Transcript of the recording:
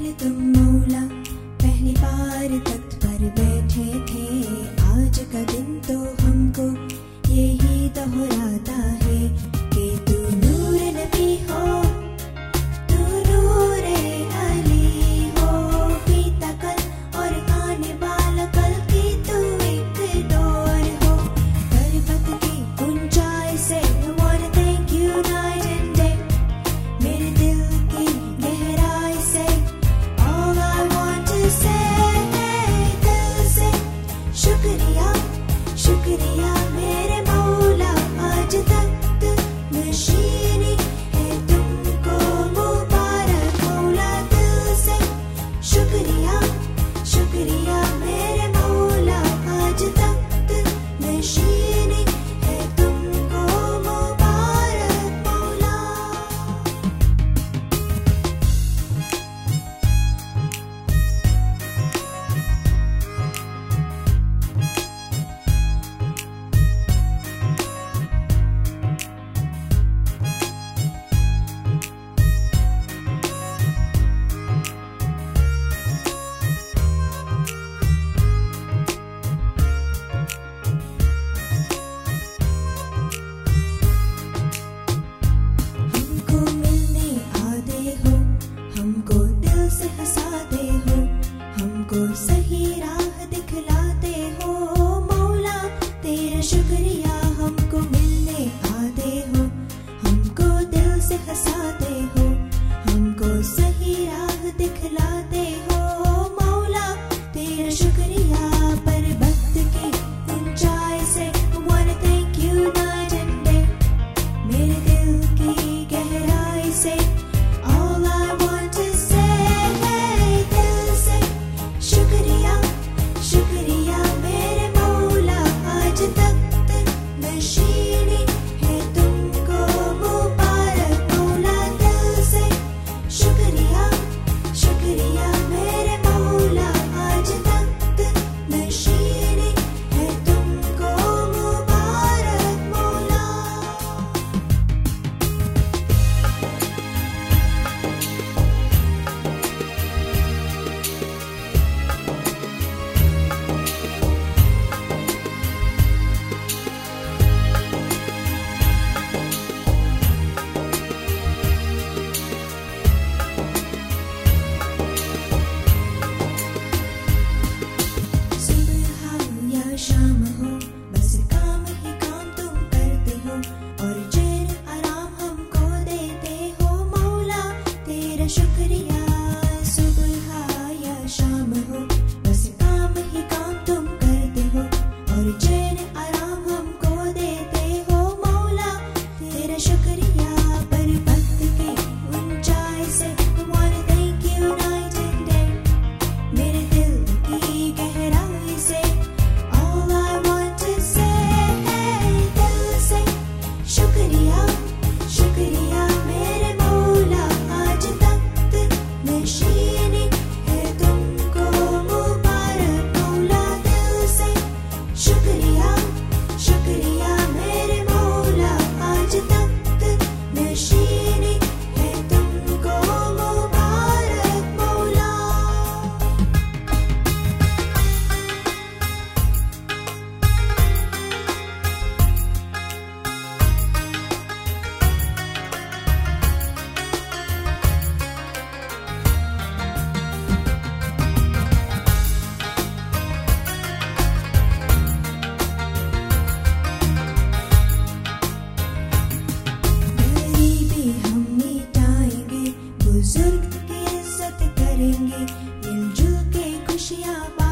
तुम मौला पहली बार तख्त पर बैठे थे। आज का दिन तो हमको यही दोहराता है कि तू नूर नबी हो, तू नूर अली हो, पीता कल और खाने वाला कल की तू एक डोर हो। पर्वत की ऊंचाई से I wanna thank you night and day, मेरे दिल की गहराई से all I want to say है दिल से शुक्रिया शुक्रिया मेरे मौला। आज तक नशीनी है तुमको मुबारक मौला। दिल से शुक्रिया शुक्रिया मेरे मौला। आज तक नशीनी है तुमको मुबारक मौला। हमको मिलने आते हो, हमको दिल से हंसाते हो, हमको सही राह दिखलाते हो मौला। तेरा शुक्रिया हमको मिलने आते हो, हमको दिल से हंसाते हो, हमको सही राह दिखलाते हो मौला। तेरा शुक्रिया पर्वत की ऊंचाई से I wanna thank you night and day, मेरे दिल की गहराई से all I want to say है दिल से शुक्रिया शुक्रिया मेरे मौला। आज तक नशीनी है तुमको मुबारक मौला। दिल से शुक्रिया शुक्रिया मेरे मौला। आज तक नशीनी है तुमको मुबारक मौला। सुबह या शाम हो बस काम ही काम तुम करते हो और चैन आराम हमको देते हो मौला। तेरा शुक्रिया सुबह या शाम हो बस काम ही काम तुम करते हो और चैन आराम हमको देते हो मौला। तेरा शुक्रिया पर्वत की ऊंचाई से I wanna thank you night and day, मेरे दिल की गहराई से all I want to say है दिल से शुक्रिया शुक्रिया मेरे मौला। आज तक नशीनी है तुमको मुबारक मौला। दिल से शुक्रिया शुक्रिया मेरे मौला। आज तक नशीनी है तुमको मुबारक मौला। गरीबी हम मिटाएंगे, बुजुर्ग की इज्जत करेंगे, मिलजुल के खुशियाँ